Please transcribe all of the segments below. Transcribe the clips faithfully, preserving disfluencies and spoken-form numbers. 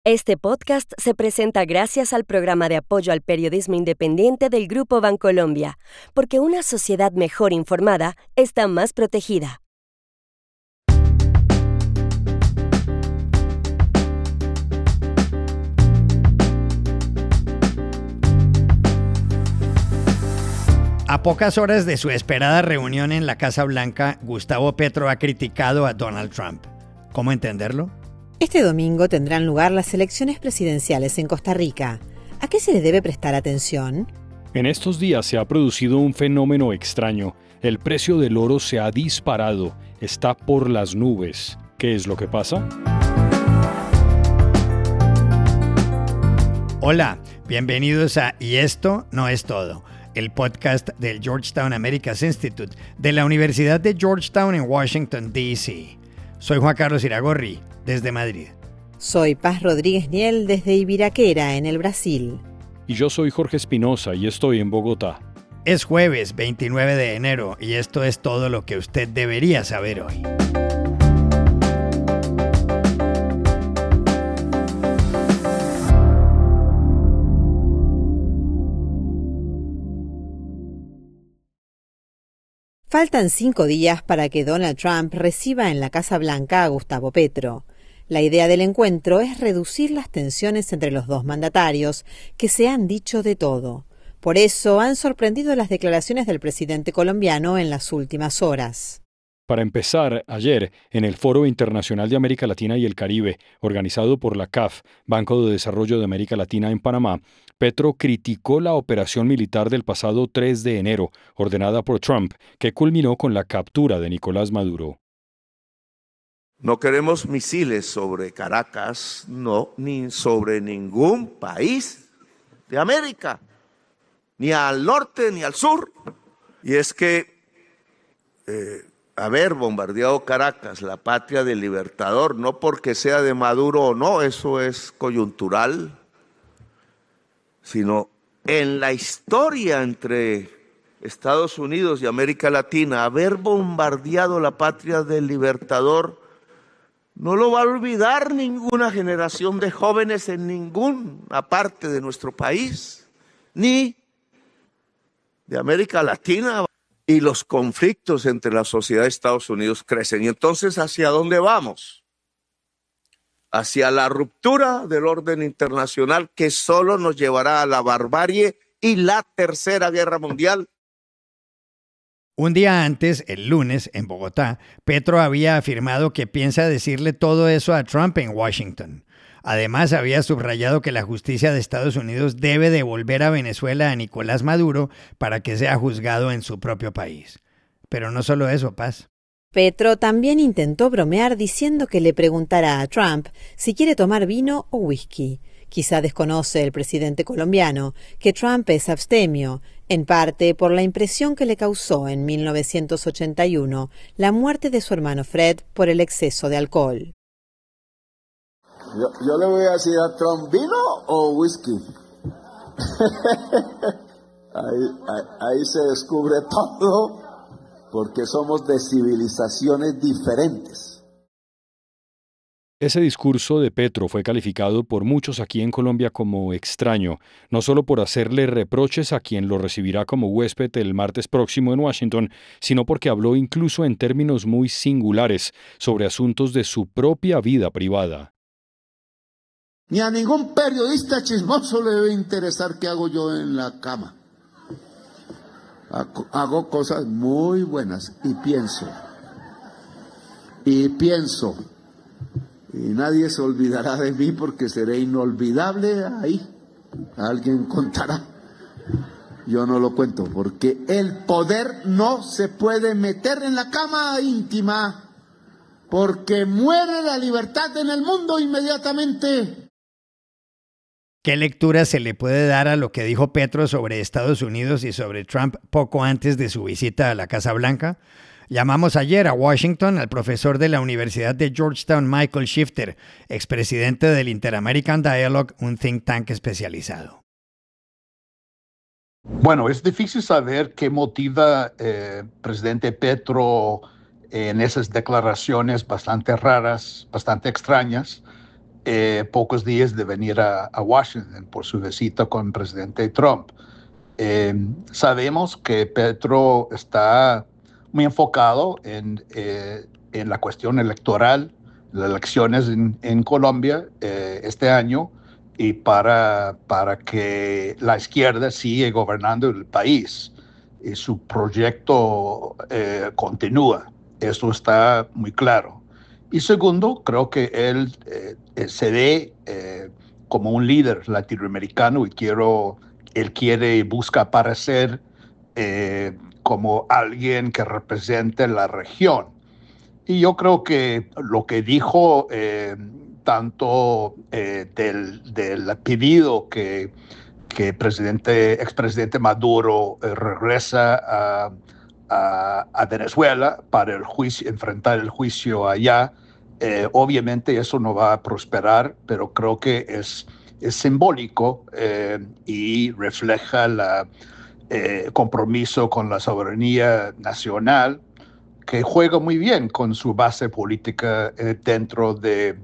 Este podcast se presenta gracias al programa de apoyo al periodismo independiente del Grupo Bancolombia, porque una sociedad mejor informada está más protegida. A pocas horas de su esperada reunión en la Casa Blanca, Gustavo Petro ha criticado a Donald Trump. ¿Cómo entenderlo? Este domingo tendrán lugar las elecciones presidenciales en Costa Rica. ¿A qué se le debe prestar atención? En estos días se ha producido un fenómeno extraño. El precio del oro se ha disparado, está por las nubes. ¿Qué es lo que pasa? Hola, bienvenidos a Y esto no es todo, el podcast del Georgetown Americas Institute de la Universidad de Georgetown en Washington, D C Soy Juan Carlos Iragorri, desde Madrid. Soy Paz Rodríguez Niel, desde Ibiraquera, en el Brasil. Y yo soy Jorge Espinosa y estoy en Bogotá. Es jueves veintinueve de enero y esto es todo lo que usted debería saber hoy. Faltan cinco días para que Donald Trump reciba en la Casa Blanca a Gustavo Petro. La idea del encuentro es reducir las tensiones entre los dos mandatarios, que se han dicho de todo. Por eso han sorprendido las declaraciones del presidente colombiano en las últimas horas. Para empezar, ayer, en el Foro Internacional de América Latina y el Caribe, organizado por la C A F, Banco de Desarrollo de América Latina en Panamá, Petro criticó la operación militar del pasado tres de enero, ordenada por Trump, que culminó con la captura de Nicolás Maduro. No queremos misiles sobre Caracas, no, ni sobre ningún país de América, ni al norte ni al sur. Y es que eh, haber bombardeado Caracas, la patria del Libertador, no porque sea de Maduro o no, eso es coyuntural, sino en la historia entre Estados Unidos y América Latina, haber bombardeado la patria del Libertador no lo va a olvidar ninguna generación de jóvenes en ninguna parte de nuestro país, ni de América Latina. Y los conflictos entre la sociedad de Estados Unidos crecen. Y entonces, ¿hacia dónde vamos? Hacia la ruptura del orden internacional que solo nos llevará a la barbarie y la Tercera Guerra Mundial. Un día antes, el lunes, en Bogotá, Petro había afirmado que piensa decirle todo eso a Trump en Washington. Además, había subrayado que la justicia de Estados Unidos debe devolver a Venezuela a Nicolás Maduro para que sea juzgado en su propio país. Pero no solo eso, Paz. Petro también intentó bromear diciendo que le preguntará a Trump si quiere tomar vino o whisky. Quizá desconoce el presidente colombiano que Trump es abstemio, en parte por la impresión que le causó en mil novecientos ochenta y uno la muerte de su hermano Fred por el exceso de alcohol. Yo, yo le voy a decir a Trump, ¿vino o whisky? ahí, ahí, ahí se descubre todo, porque somos de civilizaciones diferentes. Ese discurso de Petro fue calificado por muchos aquí en Colombia como extraño, no solo por hacerle reproches a quien lo recibirá como huésped el martes próximo en Washington, sino porque habló incluso en términos muy singulares sobre asuntos de su propia vida privada. Ni a ningún periodista chismoso le debe interesar qué hago yo en la cama. Hago cosas muy buenas y pienso. Y pienso. Y nadie se olvidará de mí porque seré inolvidable ahí. Alguien contará. Yo no lo cuento porque el poder no se puede meter en la cama íntima porque muere la libertad en el mundo inmediatamente. ¿Qué lectura se le puede dar a lo que dijo Petro sobre Estados Unidos y sobre Trump poco antes de su visita a la Casa Blanca? Llamamos ayer a Washington al profesor de la Universidad de Georgetown, Michael Shifter, expresidente del Inter-American Dialogue, un think tank especializado. Bueno, es difícil saber qué motiva eh, presidente Petro en esas declaraciones bastante raras, bastante extrañas. eh, pocos días de venir a, a Washington por su visita con el presidente Trump. Eh, sabemos que Petro está muy enfocado en, eh, en la cuestión electoral, las elecciones en, en Colombia eh, este año, y para, para que la izquierda siga gobernando el país. Y su proyecto eh, continúa. Eso está muy claro. Y segundo, creo que él eh, se ve eh, como un líder latinoamericano y quiero, él quiere y busca aparecer eh, como alguien que represente la región. Y yo creo que lo que dijo eh, tanto eh, del, del pedido que que presidente, expresidente Maduro eh, regresa a, a, a Venezuela para el juicio, enfrentar el juicio allá. Eh, obviamente eso no va a prosperar, pero creo que es, es simbólico eh, y refleja el eh, compromiso con la soberanía nacional, que juega muy bien con su base política eh, dentro de,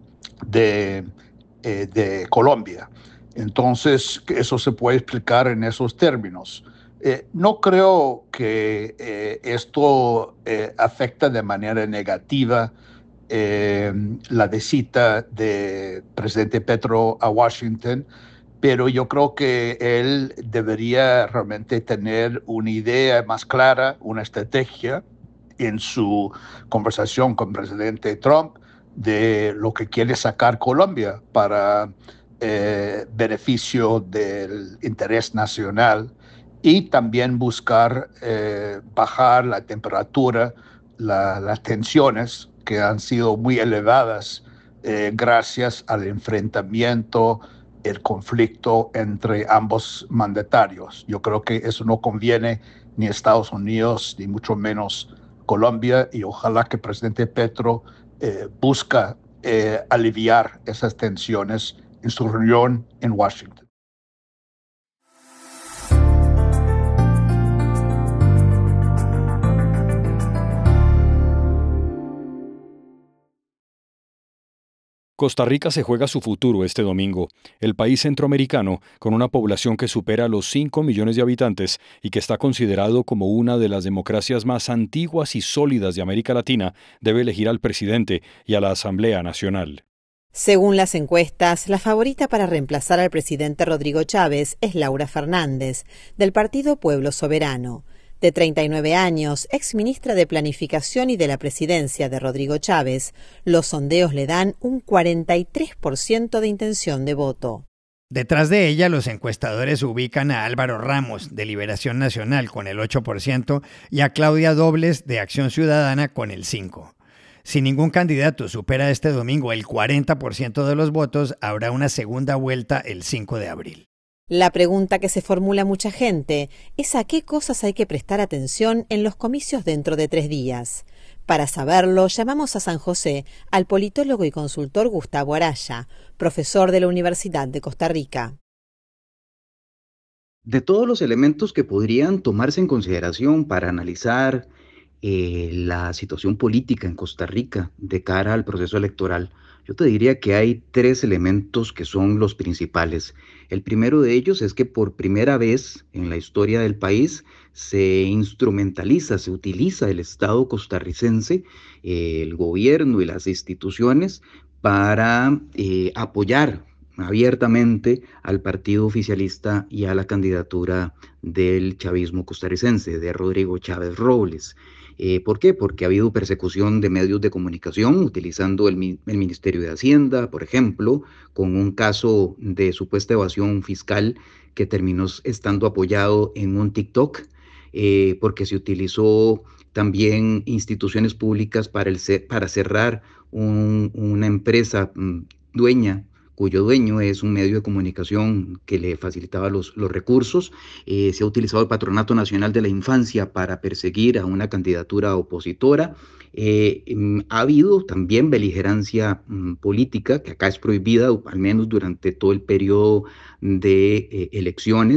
de, eh, de Colombia. Entonces, eso se puede explicar en esos términos. Eh, no creo que eh, esto eh, afecta de manera negativa eh, la visita del presidente Petro a Washington, pero yo creo que él debería realmente tener una idea más clara, una estrategia en su conversación con el presidente Trump de lo que quiere sacar Colombia para Eh, beneficio del interés nacional, y también buscar eh, bajar la temperatura, la, las tensiones que han sido muy elevadas eh, gracias al enfrentamiento, el conflicto entre ambos mandatarios. Yo creo que eso no conviene ni a Estados Unidos, ni mucho menos Colombia, y ojalá que el presidente Petro eh, busca eh, aliviar esas tensiones en su reunión en Washington. Costa Rica se juega su futuro este domingo. El país centroamericano, con una población que supera los cinco millones de habitantes y que está considerado como una de las democracias más antiguas y sólidas de América Latina, debe elegir al presidente y a la Asamblea Nacional. Según las encuestas, la favorita para reemplazar al presidente Rodrigo Chávez es Laura Fernández, del partido Pueblo Soberano. De treinta y nueve años, exministra de Planificación y de la presidencia de Rodrigo Chávez, los sondeos le dan un cuarenta y tres por ciento de intención de voto. Detrás de ella, los encuestadores ubican a Álvaro Ramos, de Liberación Nacional, con el ocho por ciento, y a Claudia Dobles, de Acción Ciudadana, con el cinco por ciento. Si ningún candidato supera este domingo el cuarenta por ciento de los votos, habrá una segunda vuelta el cinco de abril. La pregunta que se formula mucha gente es a qué cosas hay que prestar atención en los comicios dentro de tres días. Para saberlo, llamamos a San José al politólogo y consultor Gustavo Araya, profesor de la Universidad de Costa Rica. De todos los elementos que podrían tomarse en consideración para analizar eh, la situación política en Costa Rica de cara al proceso electoral, yo te diría que hay tres elementos que son los principales. El primero de ellos es que por primera vez en la historia del país se instrumentaliza, se utiliza el Estado costarricense, eh, el gobierno y las instituciones para eh, apoyar abiertamente al partido oficialista y a la candidatura del chavismo costarricense, de Rodrigo Chávez Robles. Eh, ¿Por qué? Porque ha habido persecución de medios de comunicación utilizando el, el Ministerio de Hacienda, por ejemplo, con un caso de supuesta evasión fiscal que terminó estando apoyado en un TikTok, eh, porque se utilizó también instituciones públicas para, el, para cerrar un, una empresa mm, dueña, cuyo dueño es un medio de comunicación que le facilitaba los, los recursos. Eh, se ha utilizado el Patronato Nacional de la Infancia para perseguir a una candidatura opositora. Eh, ha habido también beligerancia um, política, que acá es prohibida, al menos durante todo el periodo de eh, elecciones,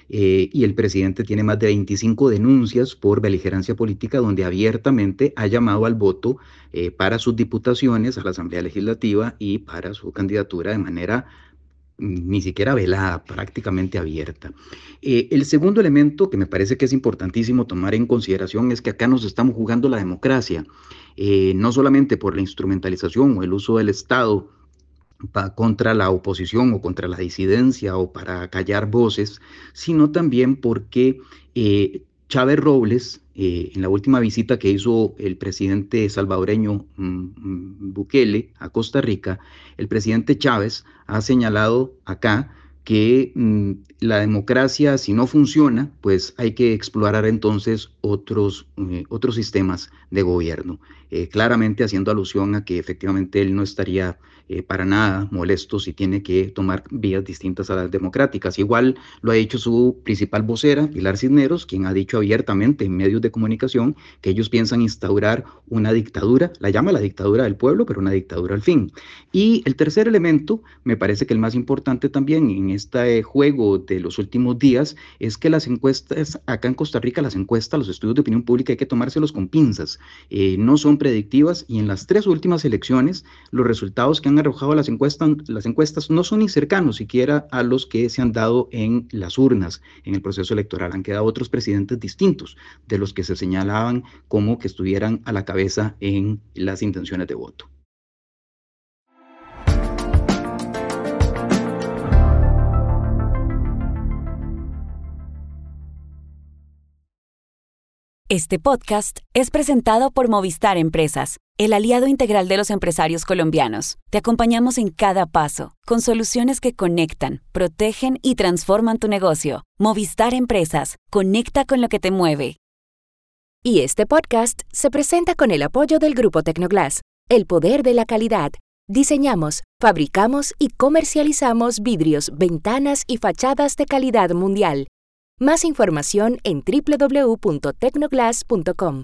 eh, y el presidente tiene más de veinticinco denuncias por beligerancia política donde abiertamente ha llamado al voto eh, para sus diputaciones a la Asamblea Legislativa y para su candidatura de manera ni siquiera velada, prácticamente abierta. Eh, el segundo elemento que me parece que es importantísimo tomar en consideración es que acá nos estamos jugando la democracia, eh, no solamente por la instrumentalización o el uso del Estado pa, contra la oposición o contra la disidencia o para callar voces, sino también porque eh, Chávez Robles, eh, en la última visita que hizo el presidente salvadoreño mm, Bukele a Costa Rica, el presidente Chávez ha señalado acá que mmm, la democracia, si no funciona, pues hay que explorar entonces otros, eh, otros sistemas de gobierno, eh, claramente haciendo alusión a que efectivamente él no estaría eh, para nada molesto si tiene que tomar vías distintas a las democráticas. Igual lo ha dicho su principal vocera, Pilar Cisneros, quien ha dicho abiertamente en medios de comunicación que ellos piensan instaurar una dictadura, la llama la dictadura del pueblo, pero una dictadura al fin. Y el tercer elemento, me parece que el más importante también en este juego de los últimos días, es que las encuestas, acá en Costa Rica, las encuestas, los estudios de opinión pública hay que tomárselos con pinzas, eh, no son predictivas y en las tres últimas elecciones, los resultados que han arrojado las encuestas, las encuestas no son ni cercanos siquiera a los que se han dado en las urnas, en el proceso electoral. Han quedado otros presidentes distintos de los que se señalaban como que estuvieran a la cabeza en las intenciones de voto. Este podcast es presentado por Movistar Empresas, el aliado integral de los empresarios colombianos. Te acompañamos en cada paso, con soluciones que conectan, protegen y transforman tu negocio. Movistar Empresas, conecta con lo que te mueve. Y este podcast se presenta con el apoyo del Grupo Tecnoglass, el poder de la calidad. Diseñamos, fabricamos y comercializamos vidrios, ventanas y fachadas de calidad mundial. Más información en doble u doble u doble u punto tecnoglass punto com.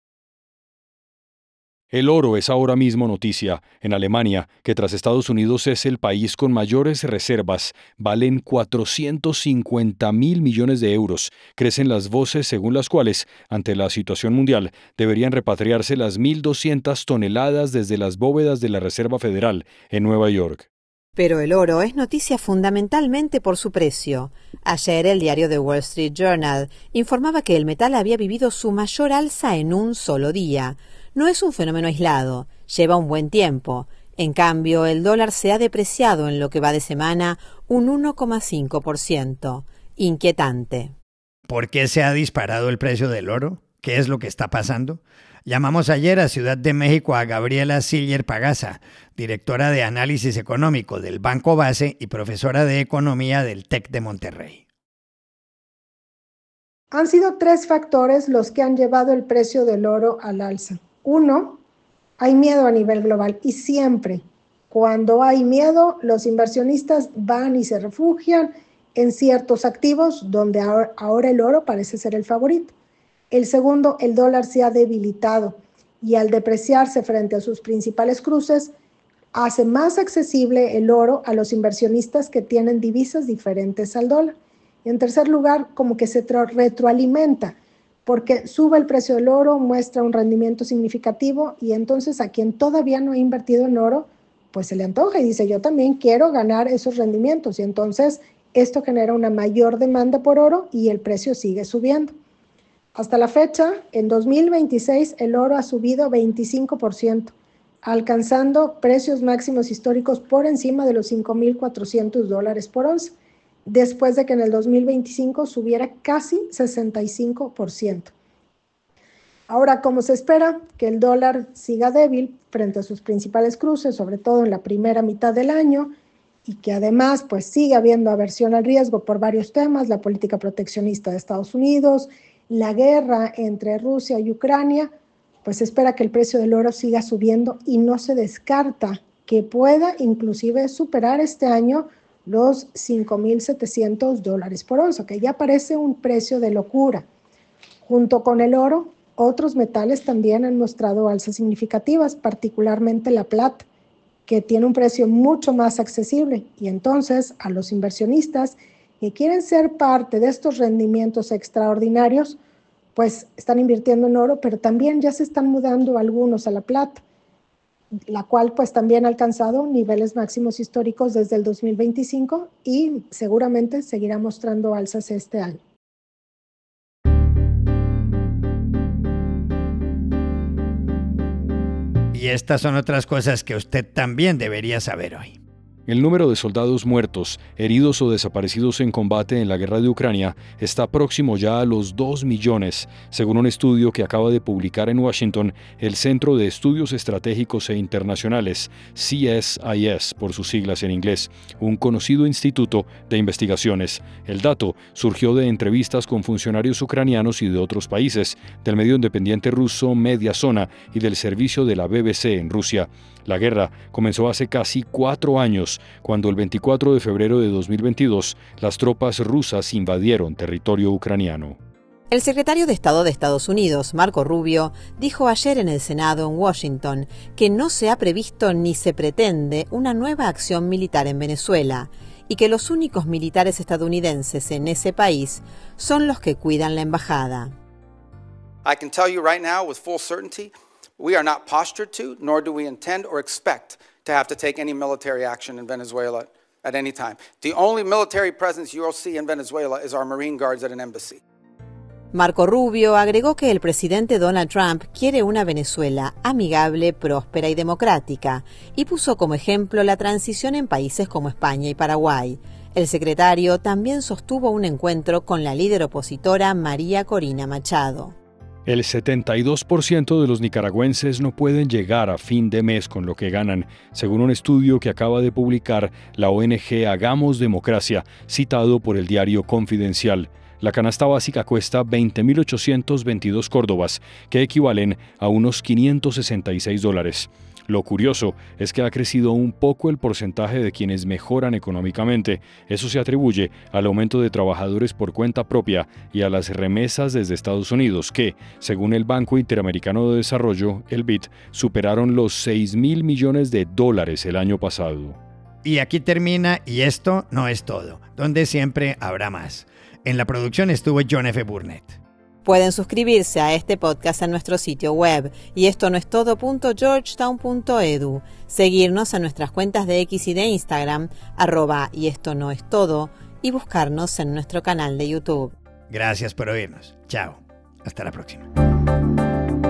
El oro es ahora mismo noticia en Alemania, que tras Estados Unidos es el país con mayores reservas. Valen cuatrocientos cincuenta mil millones de euros. Crecen las voces según las cuales, ante la situación mundial, deberían repatriarse las mil doscientas toneladas desde las bóvedas de la Reserva Federal en Nueva York. Pero el oro es noticia fundamentalmente por su precio. Ayer el diario The Wall Street Journal informaba que el metal había vivido su mayor alza en un solo día. No es un fenómeno aislado, lleva un buen tiempo. En cambio, el dólar se ha depreciado en lo que va de semana un uno coma cinco por ciento. Inquietante. ¿Por qué se ha disparado el precio del oro? ¿Qué es lo que está pasando? Llamamos ayer a Ciudad de México a Gabriela Siller Pagasa, directora de Análisis Económico del Banco Base y profesora de Economía del TEC de Monterrey. Han sido tres factores los que han llevado el precio del oro al alza. Uno, hay miedo a nivel global y siempre, cuando hay miedo, los inversionistas van y se refugian en ciertos activos donde ahora, ahora el oro parece ser el favorito. El segundo, el dólar se ha debilitado y al depreciarse frente a sus principales cruces, hace más accesible el oro a los inversionistas que tienen divisas diferentes al dólar. Y en tercer lugar, como que se retroalimenta, porque sube el precio del oro, muestra un rendimiento significativo y entonces a quien todavía no ha invertido en oro, pues se le antoja y dice, yo también quiero ganar esos rendimientos. Y entonces esto genera una mayor demanda por oro y el precio sigue subiendo. Hasta la fecha, en dos mil veintiséis, el oro ha subido veinticinco por ciento, alcanzando precios máximos históricos por encima de los cinco mil cuatrocientos dólares por onza, después de que en el dos mil veinticinco subiera casi sesenta y cinco por ciento. Ahora, como se espera que el dólar siga débil frente a sus principales cruces, sobre todo en la primera mitad del año, y que además pues, sigue habiendo aversión al riesgo por varios temas, la política proteccionista de Estados Unidos, la guerra entre Rusia y Ucrania, pues se espera que el precio del oro siga subiendo y no se descarta que pueda inclusive superar este año los cinco mil setecientos dólares por onza, que ya parece un precio de locura. Junto con el oro, otros metales también han mostrado alzas significativas, particularmente la plata, que tiene un precio mucho más accesible y entonces a los inversionistas que quieren ser parte de estos rendimientos extraordinarios, pues están invirtiendo en oro, pero también ya se están mudando algunos a la plata, la cual pues también ha alcanzado niveles máximos históricos desde el dos mil veinticinco y seguramente seguirá mostrando alzas este año. Y estas son otras cosas que usted también debería saber hoy. El número de soldados muertos, heridos o desaparecidos en combate en la guerra de Ucrania está próximo ya a los dos millones, según un estudio que acaba de publicar en Washington el Centro de Estudios Estratégicos e Internacionales, C S I S por sus siglas en inglés, un conocido instituto de investigaciones. El dato surgió de entrevistas con funcionarios ucranianos y de otros países, del medio independiente ruso Media Zona y del servicio de la B B C en Rusia. La guerra comenzó hace casi cuatro años, cuando el veinticuatro de febrero de dos mil veintidós las tropas rusas invadieron territorio ucraniano. El secretario de Estado de Estados Unidos, Marco Rubio, dijo ayer en el Senado en Washington que no se ha previsto ni se pretende una nueva acción militar en Venezuela y que los únicos militares estadounidenses en ese país son los que cuidan la embajada. I can tell you right now with full certainty, we are not postured to, nor do we intend or expect to have to take any military action in Venezuela at any time. The only military presence you'll see in Venezuela is our Marine Guards at an embassy. Marco Rubio agregó que el presidente Donald Trump quiere una Venezuela amigable, próspera y democrática, y puso como ejemplo la transición en países como España y Paraguay. El secretario también sostuvo un encuentro con la líder opositora María Corina Machado. El setenta y dos por ciento de los nicaragüenses no pueden llegar a fin de mes con lo que ganan, según un estudio que acaba de publicar la O N G Hagamos Democracia, citado por el diario Confidencial. La canasta básica cuesta veinte mil ochocientos veintidós córdobas, que equivalen a unos quinientos sesenta y seis dólares. Lo curioso es que ha crecido un poco el porcentaje de quienes mejoran económicamente. Eso se atribuye al aumento de trabajadores por cuenta propia y a las remesas desde Estados Unidos que, según el Banco Interamericano de Desarrollo, el B I D, superaron los seis mil millones de dólares el año pasado. Y aquí termina Y esto no es todo, donde siempre habrá más. En la producción estuvo John F. Burnett. Pueden suscribirse a este podcast en nuestro sitio web y esto no es todo punto georgetown punto edu, seguirnos en nuestras cuentas de X y de Instagram, arroba y esto no es todo, y buscarnos en nuestro canal de YouTube. Gracias por oírnos. Chao. Hasta la próxima.